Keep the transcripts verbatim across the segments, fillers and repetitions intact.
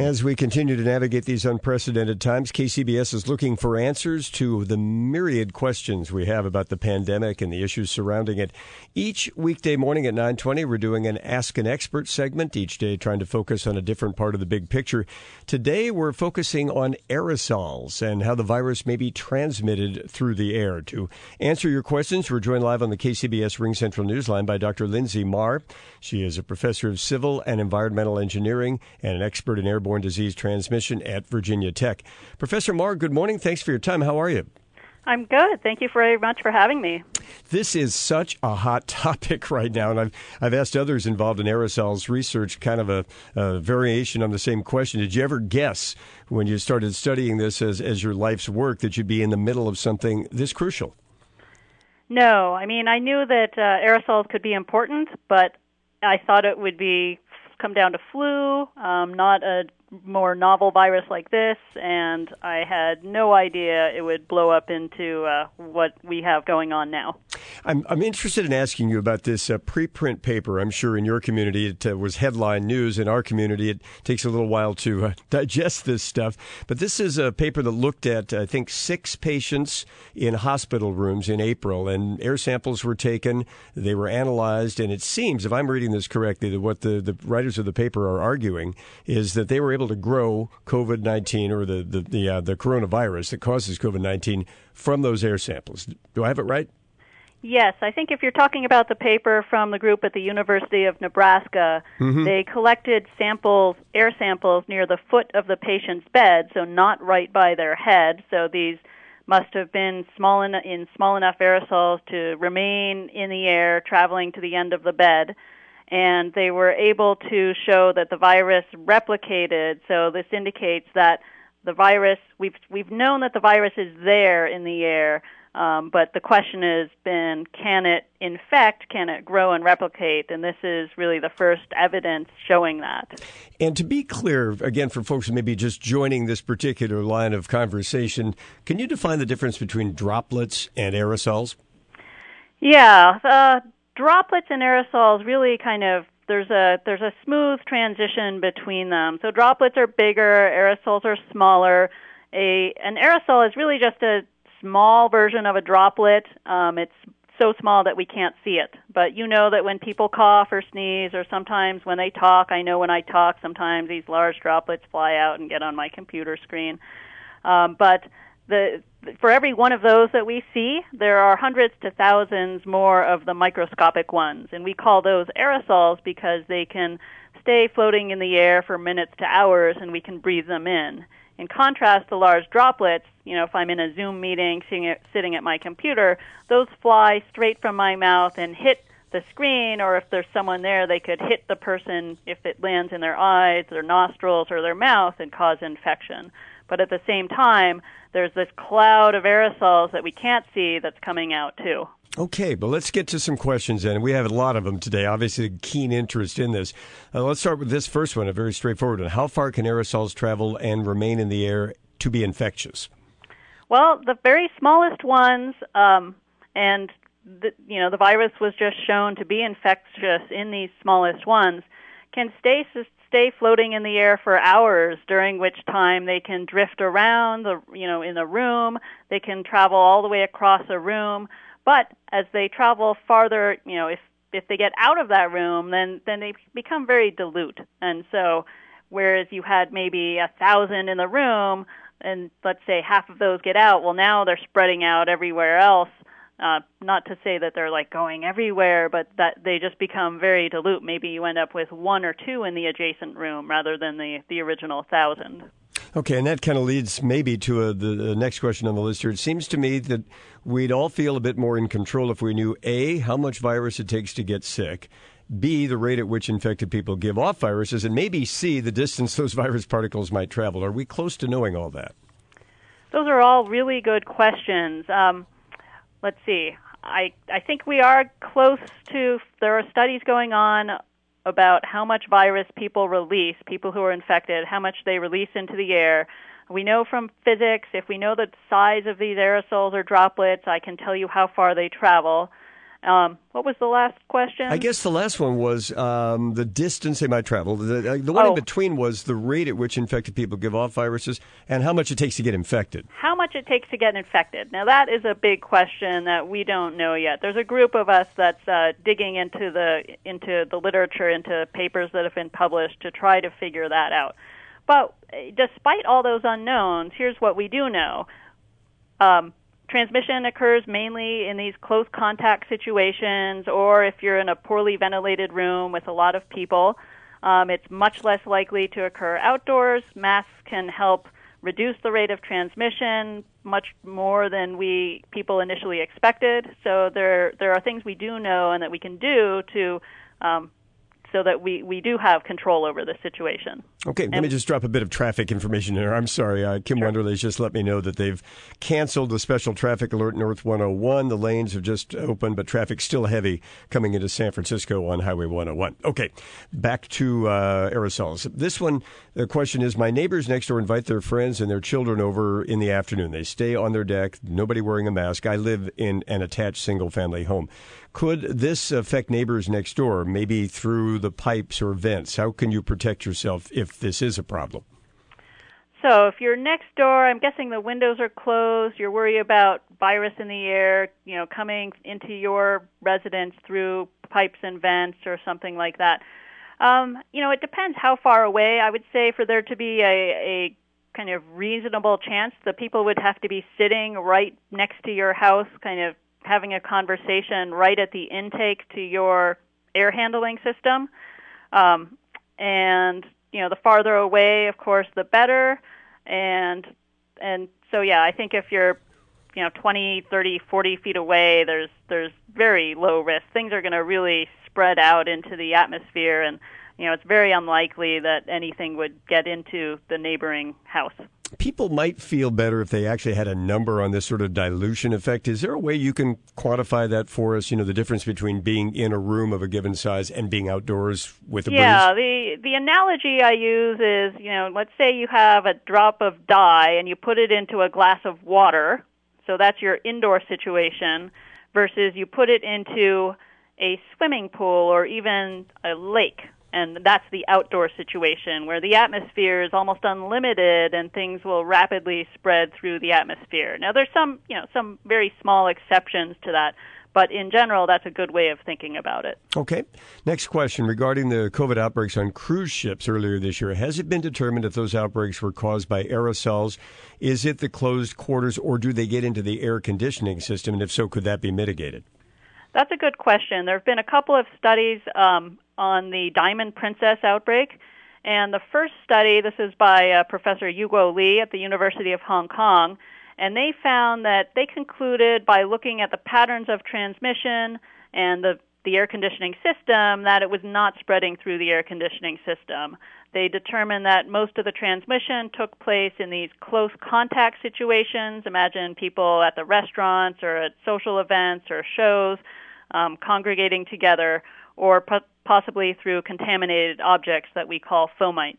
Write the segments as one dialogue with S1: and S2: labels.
S1: As we continue to navigate these unprecedented times, K C B S is looking for answers to the myriad questions we have about the pandemic and the issues surrounding it. Each weekday morning at nine twenty, we're doing an Ask an Expert segment, each day trying to focus on a different part of the big picture. Today, we're focusing on aerosols and how the virus may be transmitted through the air. To answer your questions, we're joined live on the K C B S Ring Central Newsline by Doctor Lindsay Marr. She is a professor of civil and environmental engineering and an expert in air airborne disease transmission at Virginia Tech. Professor Marr, good morning. Thanks for your time. How are you?
S2: I'm good. Thank you very much for having me.
S1: This is such a hot topic right now, and I've I've asked others involved in aerosols research kind of a, a variation on the same question. Did you ever guess when you started studying this as, as your life's work that you'd be in the middle of something this crucial?
S2: No. I mean, I knew that uh, aerosols could be important, but I thought it would be come down to flu, um, not a more novel virus like this, and I had no idea it would blow up into uh, what we have going on now.
S1: I'm, I'm interested in asking you about this uh, preprint paper. I'm sure in your community it uh, was headline news. In our community, it takes a little while to uh, digest this stuff. But this is a paper that looked at, I think, six patients in hospital rooms in April, and air samples were taken. They were analyzed, and it seems, if I'm reading this correctly, that what the, the writers of the paper are arguing is that they were able to grow COVID nineteen or the the the, uh, the coronavirus that causes COVID nineteen from those air samples. Do I have it right?
S2: Yes, I think if you're talking about the paper from the group at the University of Nebraska, mm-hmm. they collected samples, air samples near the foot of the patient's bed, so not right by their head. So these must have been small en- in small enough aerosols to remain in the air, traveling to the end of the bed. And they were able to show that the virus replicated. So this indicates that the virus, we've we've known that the virus is there in the air, um, but the question has been, can it infect, can it grow and replicate? And this is really the first evidence showing that.
S1: And to be clear, again, for folks who may be just joining this particular line of conversation, can you define the difference between droplets and aerosols?
S2: Yeah, uh, droplets and aerosols really kind of, there's a there's a smooth transition between them. So droplets are bigger, aerosols are smaller. A An aerosol is really just a small version of a droplet. Um, it's so small that we can't see it. But you know that when people cough or sneeze, or sometimes when they talk, I know when I talk, sometimes these large droplets fly out and get on my computer screen. Um, but the For every one of those that we see, there are hundreds to thousands more of the microscopic ones, and we call those aerosols because they can stay floating in the air for minutes to hours, and we can breathe them in. In contrast, the large droplets, you know, if I'm in a Zoom meeting sitting at, sitting at my computer, those fly straight from my mouth and hit the screen, or if there's someone there, they could hit the person if it lands in their eyes, their nostrils, or their mouth and cause infection. But at the same time, there's this cloud of aerosols that we can't see that's coming out, too.
S1: Okay, but let's get to some questions then. We have a lot of them today, obviously a keen interest in this. Uh, let's start with this first one, a very straightforward one. How far can aerosols travel and remain in the air to be infectious?
S2: Well, the very smallest ones, um, and the, you know, the virus was just shown to be infectious in these smallest ones, can stay stay floating in the air for hours, during which time they can drift around the you know in the room. They can travel all the way across a room. But as they travel farther, you know, if if they get out of that room, then then they become very dilute. And so, whereas you had maybe a thousand in the room, and let's say half of those get out, well, now they're spreading out everywhere else. Uh, not to say that they're like going everywhere, but that they just become very dilute. Maybe you end up with one or two in the adjacent room rather than the, the original thousand.
S1: Okay, and that kind of leads maybe to a, the, the next question on the list here. It seems to me that we'd all feel a bit more in control if we knew, A, how much virus it takes to get sick, B, the rate at which infected people give off viruses, and maybe C, the distance those virus particles might travel. Are we close to knowing all that?
S2: Those are all really good questions. Um, let's see. I, I think we are close to, there are studies going on about how much virus people release, people who are infected, how much they release into the air. We know from physics, if we know the size of these aerosols or droplets, I can tell you how far they travel. Um, what was the last question?
S1: I guess the last one was um, the distance they might travel. The, uh, the one
S2: oh.
S1: in between was the rate at which infected people give off viruses and how much it takes to get infected.
S2: How much it takes to get infected. Now, that is a big question that we don't know yet. There's a group of us that's uh, digging into the into the literature, into papers that have been published to try to figure that out. But despite all those unknowns, here's what we do know. Um, Transmission occurs mainly in these close contact situations, or if you're in a poorly ventilated room with a lot of people. Um, it's much less likely to occur outdoors. Masks can help reduce the rate of transmission much more than we people initially expected. So there there are things we do know and that we can do to um, so that we, we do have control over the situation.
S1: Okay,
S2: and
S1: let me just drop a bit of traffic information here. I'm sorry, uh, Kim
S2: sure.
S1: Wonderly's just let me know that they've canceled the special traffic alert North one oh one. The lanes have just opened, but traffic's still heavy coming into San Francisco on Highway one oh one. Okay, back to uh, aerosols. This one, the question is, my neighbors next door invite their friends and their children over in the afternoon. They stay on their deck, nobody wearing a mask. I live in an attached single-family home. Could this affect neighbors next door, maybe through the pipes or vents? How can you protect yourself if this is a problem?
S2: So if you're next door, I'm guessing the windows are closed, you're worried about virus in the air, you know, coming into your residence through pipes and vents or something like that. Um, you know, it depends how far away. I would say for there to be a, a kind of reasonable chance, the people would have to be sitting right next to your house, kind of having a conversation right at the intake to your air handling system. Um, and, you know, the farther away, of course, the better. And, and so, yeah, I think if you're, you know, twenty, thirty, forty feet away, there's, there's very low risk. Things are going to really spread out into the atmosphere, and, you know, it's very unlikely that anything would get into the neighboring house.
S1: People might feel better if they actually had a number on this sort of dilution effect. Is there a way you can quantify that for us? You know, the difference between being in a room of a given size and being outdoors with a
S2: yeah,
S1: breeze?
S2: the the analogy I use is, you know, let's say you have a drop of dye and you put it into a glass of water. So that's your indoor situation, versus you put it into a swimming pool or even a lake. And that's the outdoor situation where the atmosphere is almost unlimited and things will rapidly spread through the atmosphere. Now, there's some, you know, some very small exceptions to that, but in general, that's a good way of thinking about it.
S1: Okay. Next question regarding the COVID outbreaks on cruise ships earlier this year. Has it been determined if those outbreaks were caused by aerosols? Is it the closed quarters, or do they get into the air conditioning system? And if so, could that be mitigated?
S2: That's a good question. There have been a couple of studies um, on the Diamond Princess outbreak. And the first study, this is by uh, Professor Yuguo Li at the University of Hong Kong, and they found that they concluded by looking at the patterns of transmission and the, the air conditioning system that it was not spreading through the air conditioning system. They determined that most of the transmission took place in these close contact situations. Imagine people at the restaurants or at social events or shows um, congregating together, or po- possibly through contaminated objects that we call fomites.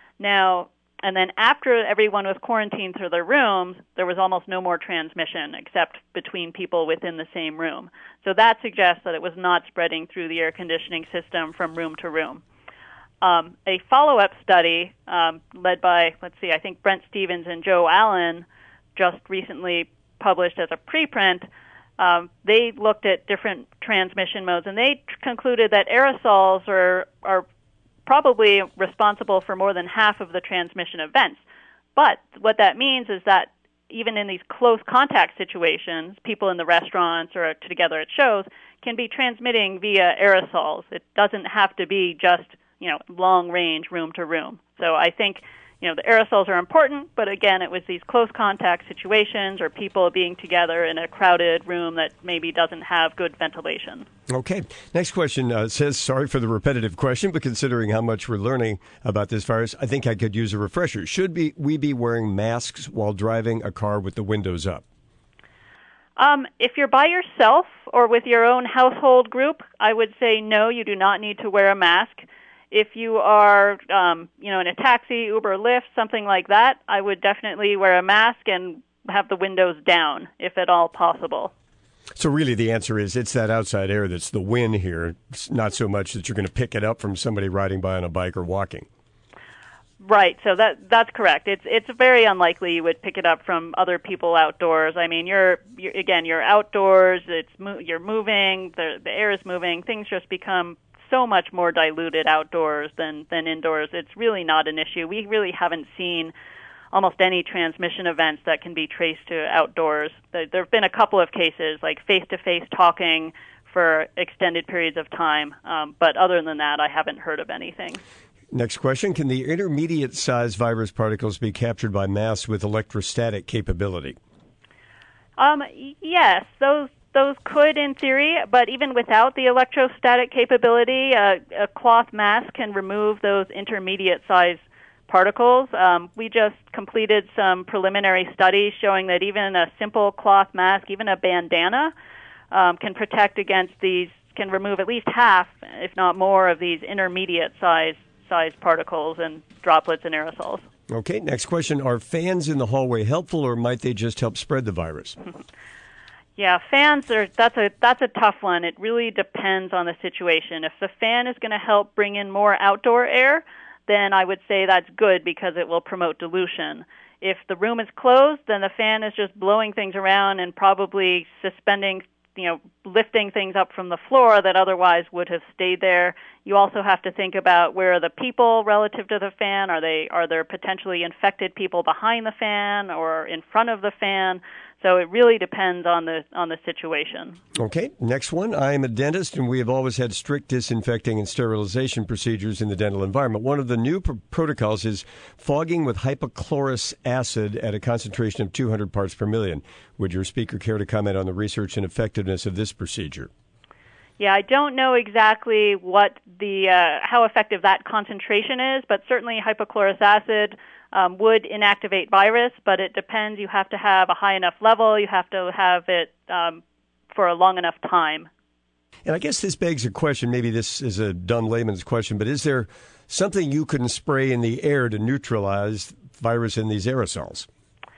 S2: Now, and then after everyone was quarantined through their rooms, there was almost no more transmission except between people within the same room. So that suggests that it was not spreading through the air conditioning system from room to room. Um, a follow-up study um, led by, let's see, I think Brent Stevens and Joe Allen, just recently published as a preprint. Um, they looked at different transmission modes, and they t- concluded that aerosols are are probably responsible for more than half of the transmission events. But what that means is that even in these close contact situations, people in the restaurants or together at shows can be transmitting via aerosols. It doesn't have to be just, you know, long range, room to room. So I think, you know, the aerosols are important, but again, it was these close contact situations or people being together in a crowded room that maybe doesn't have good ventilation.
S1: Okay. Next question uh, says, sorry for the repetitive question, but considering how much we're learning about this virus, I think I could use a refresher. Should be, we be wearing masks while driving a car with the windows up?
S2: Um, if you're by yourself or with your own household group, I would say no, you do not need to wear a mask. If you are, um, you know, in a taxi, Uber, Lyft, something like that, I would definitely wear a mask and have the windows down, if at all possible.
S1: So really the answer is it's that outside air that's the win here. It's not so much that you're going to pick it up from somebody riding by on a bike or walking.
S2: Right, so that that's correct. It's it's very unlikely you would pick it up from other people outdoors. I mean, you're, you're again, you're outdoors. It's mo- you're moving. The the air is moving. Things just become so much more diluted outdoors than than indoors. It's really not an issue. We really haven't seen almost any transmission events that can be traced to outdoors. There have been a couple of cases, like face-to-face talking for extended periods of time, um, but other than that, I haven't heard of anything.
S1: Next question. Can the intermediate-sized virus particles be captured by masks with electrostatic capability?
S2: Um, yes, those those could in theory, but even without the electrostatic capability, uh, a cloth mask can remove those intermediate-sized particles. Um, we just completed some preliminary studies showing that even a simple cloth mask, even a bandana, um, can protect against these, can remove at least half, if not more, of these intermediate-sized size particles and droplets and aerosols.
S1: Okay, next question. Are fans in the hallway helpful, or might they just help spread the virus?
S2: Yeah, fans are that's a that's a tough one. It really depends on the situation. If the fan is going to help bring in more outdoor air, then I would say that's good because it will promote dilution. If the room is closed, then the fan is just blowing things around and probably suspending, you know, lifting things up from the floor that otherwise would have stayed there. You also have to think about where are the people relative to the fan. Are they are there potentially infected people behind the fan or in front of the fan? So it really depends on the on the situation.
S1: Okay, next one. I am a dentist, and we have always had strict disinfecting and sterilization procedures in the dental environment. One of the new pr- protocols is fogging with hypochlorous acid at a concentration of two hundred parts per million. Would your speaker care to comment on the research and effectiveness of this procedure?
S2: Yeah, I don't know exactly what the uh, how effective that concentration is, but certainly hypochlorous acid um, would inactivate virus, but it depends. You have to have a high enough level. You have to have it um, for a long enough time.
S1: And I guess this begs a question. Maybe this is a dumb layman's question, but is there something you can spray in the air to neutralize virus in these aerosols?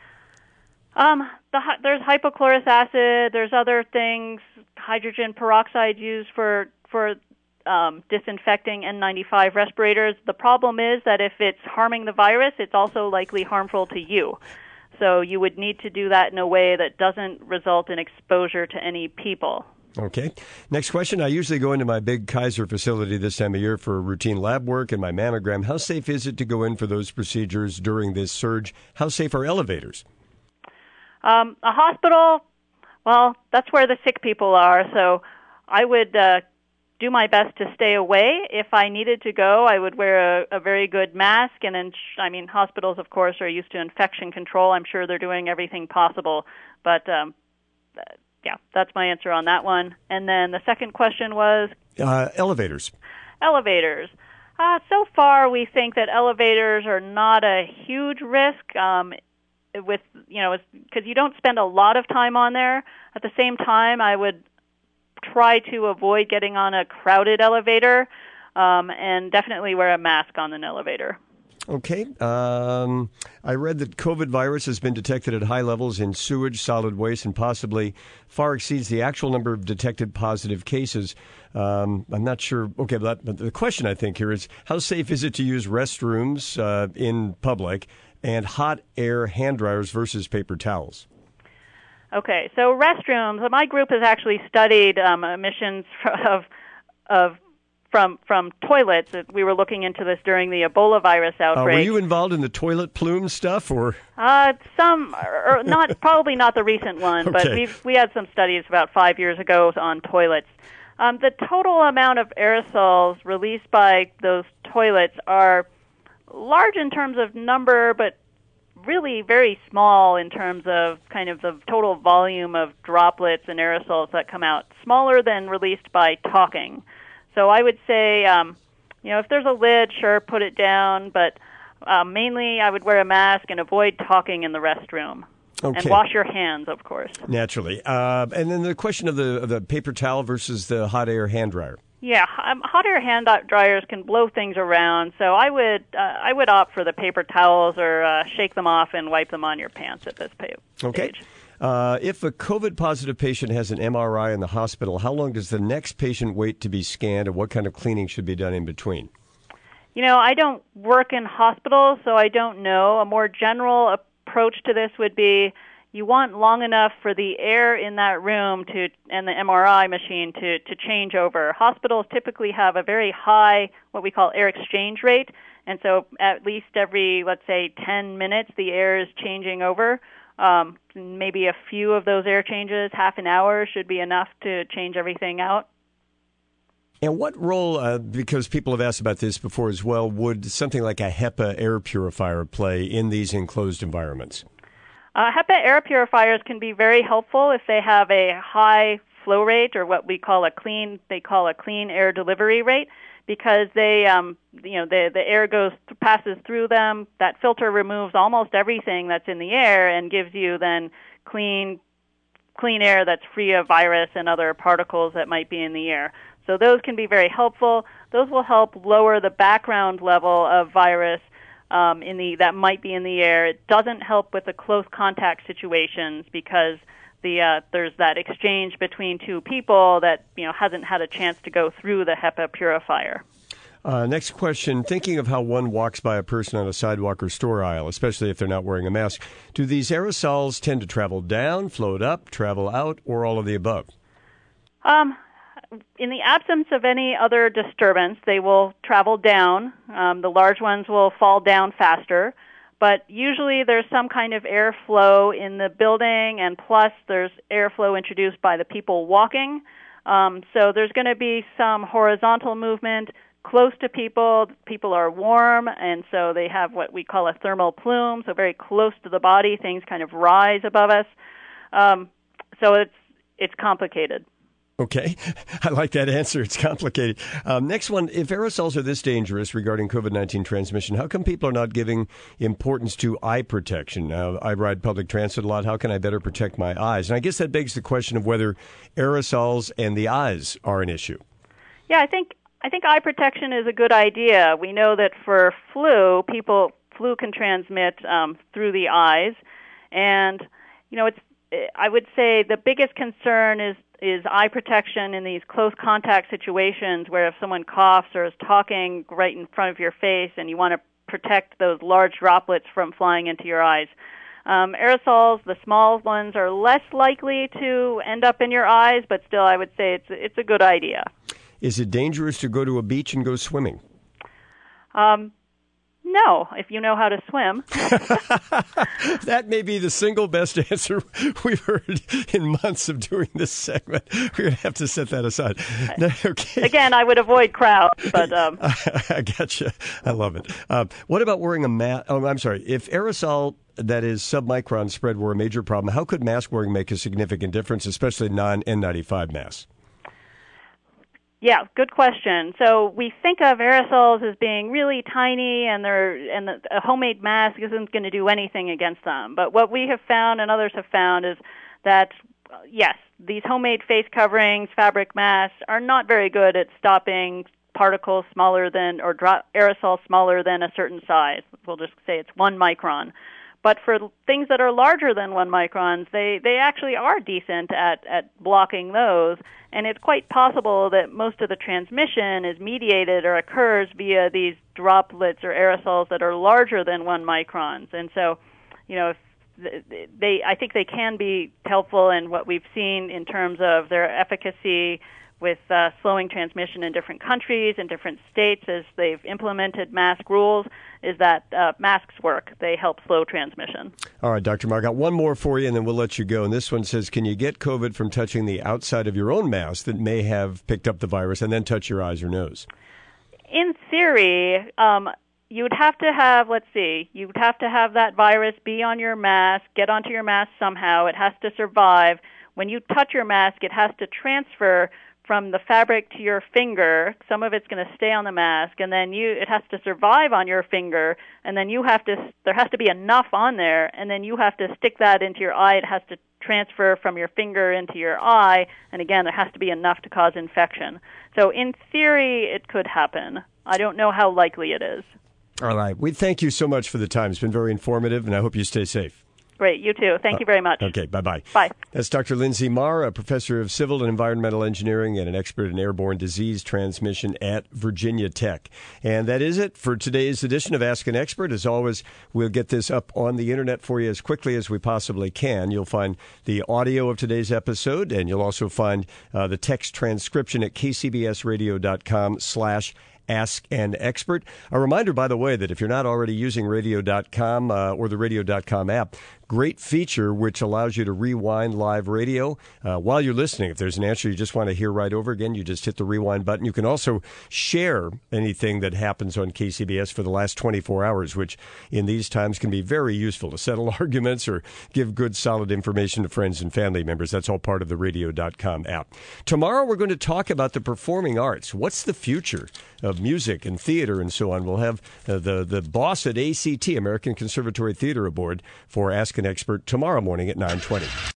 S2: Um, the, there's hypochlorous acid. There's other things. Hydrogen peroxide used for for um, disinfecting N ninety-five respirators. The problem is that if it's harming the virus, it's also likely harmful to you. So you would need to do that in a way that doesn't result in exposure to any people.
S1: Okay. Next question. I usually go into my big Kaiser facility this time of year for routine lab work and my mammogram. How safe is it to go in for those procedures during this surge? How safe are elevators?
S2: Um, a hospital, well, that's where the sick people are, so I would uh, do my best to stay away. If I needed to go, I would wear a, a very good mask, and then, I mean, hospitals, of course, are used to infection control. I'm sure they're doing everything possible, but, um, yeah, that's my answer on that one. And then the second question was?
S1: Uh, elevators.
S2: Elevators. Uh, so far, we think that elevators are not a huge risk. Um, with, you know, because you don't spend a lot of time on there. At the same time, I would try to avoid getting on a crowded elevator um, and definitely wear a mask on an elevator.
S1: Okay. Um, I read that COVID virus has been detected at high levels in sewage, solid waste, and possibly far exceeds the actual number of detected positive cases. Um, I'm not sure. Okay, but the question I think here is, how safe is it to use restrooms uh, in public and hot air hand dryers versus paper towels?
S2: Okay, so restrooms. My group has actually studied um, emissions of of from from toilets. We were looking into this during the Ebola virus outbreak.
S1: Uh, were you involved in the toilet plume stuff, or?
S2: Uh, some, or not probably not the recent one,
S1: okay.
S2: but we we had some studies about five years ago on toilets. Um, the total amount of aerosols released by those toilets are large in terms of number, but really very small in terms of kind of the total volume of droplets and aerosols that come out, smaller than released by talking. So I would say, um, you know, if there's a lid, sure, put it down, but uh, mainly I would wear a mask and avoid talking in the restroom.
S1: Okay.
S2: And wash your hands, of course.
S1: Naturally. Uh, and then the question of the, of the paper towel versus the hot air hand dryer.
S2: Yeah, um, hot air hand dryers can blow things around, so I would uh, I would opt for the paper towels or uh, shake them off and wipe them on your pants at this page.
S1: Okay. Uh, if a COVID-positive patient has an M R I in the hospital, how long does the next patient wait to be scanned, and what kind of cleaning should be done in between?
S2: You know, I don't work in hospitals, so I don't know. A more general approach to this would be you want long enough for the air in that room to and the M R I machine to, to change over. Hospitals typically have a very high, what we call air exchange rate, and so at least every, let's say, ten minutes, the air is changing over. Um, maybe a few of those air changes, half an hour, should be enough to change everything out.
S1: And what role, uh, because people have asked about this before as well, would something like a HEPA air purifier play in these enclosed environments?
S2: Uh, HEPA air purifiers can be very helpful if they have a high flow rate, or what we call a clean, they call a clean air delivery rate, because they, um, you know, the the air goes passes through them. That filter removes almost everything that's in the air and gives you then clean, clean air that's free of virus and other particles that might be in the air. So those can be very helpful. Those will help lower the background level of virus um, in the that might be in the air. It doesn't help with the close contact situations because the uh, there's that exchange between two people that you know hasn't had a chance to go through the HEPA purifier.
S1: Uh, next question. Thinking of how one walks by a person on a sidewalk or store aisle, especially if they're not wearing a mask, do these aerosols tend to travel down, float up, travel out, or all of the above?
S2: Um. In the absence of any other disturbance, they will travel down. Um, the large ones will fall down faster. But usually there's some kind of airflow in the building, and plus there's airflow introduced by the people walking. Um, so there's going to be some horizontal movement close to people. People are warm, and so they have what we call a thermal plume, so very close to the body. Things kind of rise above us. Um, so it's it's complicated.
S1: Okay. I like that answer. It's complicated. Um, next one, if aerosols are this dangerous regarding COVID nineteen transmission, how come people are not giving importance to eye protection? Now, I ride public transit a lot. How can I better protect my eyes? And I guess that begs the question of whether aerosols and the eyes are an issue.
S2: Yeah, I think I think eye protection is a good idea. We know that for flu, people flu can transmit um, through the eyes. And, you know, it's I would say the biggest concern is is eye protection in these close contact situations where if someone coughs or is talking right in front of your face and you want to protect those large droplets from flying into your eyes. Um, aerosols, the small ones, are less likely to end up in your eyes, but still I would say it's it's a good idea.
S1: Is it dangerous to go to a beach and go swimming?
S2: Um, no, if you know how to swim.
S1: That may be the single best answer we've heard in months of doing this segment. We're going to have to set that aside. No, okay.
S2: Again, I would avoid crowds, but... Um...
S1: I gotcha. I love it. Um, what about wearing a mask? Oh, I'm sorry. If aerosol that is submicron spread were a major problem, how could mask wearing make a significant difference, especially non N ninety-five masks?
S2: Yeah, good question. So we think of aerosols as being really tiny, and they're and the, a homemade mask isn't going to do anything against them. But what we have found, and others have found, is that yes, these homemade face coverings, fabric masks, are not very good at stopping particles smaller than or drop aerosols smaller than a certain size. We'll just say it's one micron. But for things that are larger than one microns, they, they actually are decent at, at blocking those. And it's quite possible that most of the transmission is mediated or occurs via these droplets or aerosols that are larger than one microns. And so, you know, if they, I think they can be helpful in what we've seen in terms of their efficacy with uh, slowing transmission in different countries and different states as they've implemented mask rules, is that uh, masks work. They help slow transmission. All
S1: right, Doctor Marr, I got one more for you, and then we'll let you go. And this one says, can you get COVID from touching the outside of your own mask that may have picked up the virus and then touch your eyes or nose?
S2: In theory, um, you would have to have, let's see, you would have to have that virus be on your mask, get onto your mask somehow. It has to survive. When you touch your mask, it has to transfer from the fabric to your finger. Some of it's going to stay on the mask, and then you it has to survive on your finger, and then you have to there has to be enough on there, and then you have to stick that into your eye. It has to transfer from your finger into your eye, and again, there has to be enough to cause infection. So in theory, it could happen. I don't know how likely it is.
S1: All right. We thank you so much for the time. It's been very informative, and I hope you stay safe.
S2: Great. You too. Thank uh, you very much.
S1: Okay. Bye-bye.
S2: Bye.
S1: That's Doctor Lindsay Marr, a professor of civil and environmental engineering and an expert in airborne disease transmission at Virginia Tech. And that is it for today's edition of Ask an Expert. As always, we'll get this up on the internet for you as quickly as we possibly can. You'll find the audio of today's episode, and you'll also find uh, the text transcription at kcbsradio.com slash Ask an Expert. A reminder, by the way, that if you're not already using radio dot com uh, or the radio dot com app, great feature which allows you to rewind live radio uh, while you're listening. If there's an answer you just want to hear right over again, you just hit the rewind button. You can also share anything that happens on K C B S for the last twenty-four hours, which in these times can be very useful to settle arguments or give good, solid information to friends and family members. That's all part of the radio dot com app. Tomorrow we're going to talk about the performing arts. What's the future of music and theater and so on? We'll have uh, the, the boss at A C T, American Conservatory Theater, aboard for Ask an Expert tomorrow morning at nine twenty.